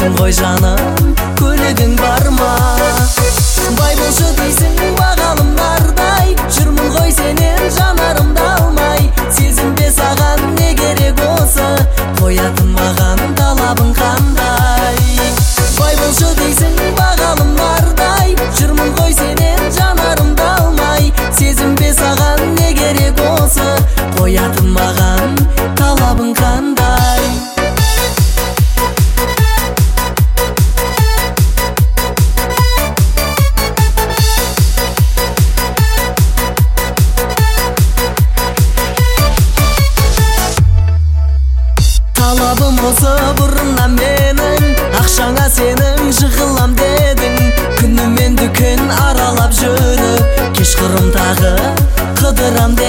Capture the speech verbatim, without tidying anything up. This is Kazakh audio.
дейсің ғой жаным, көлігің бар ма? Бай болшы дейсің бағалым нардай, жүрмін ғой сенен жанарымды алмай. Сезімде саған не керек осы, қоятын маған талабың қандай? Бай болшы дейсің бағалым нардай, жүрмін ғой сенен жанарымды алмай. Сезімде саған не керек осы, қоятын маған талабың қандай? Талабым осы бұрыннан менің, ақшаңа сенің жығылам дедің. Күнімен дүкен аралап жүріп, кешқұрым тағы қыдырам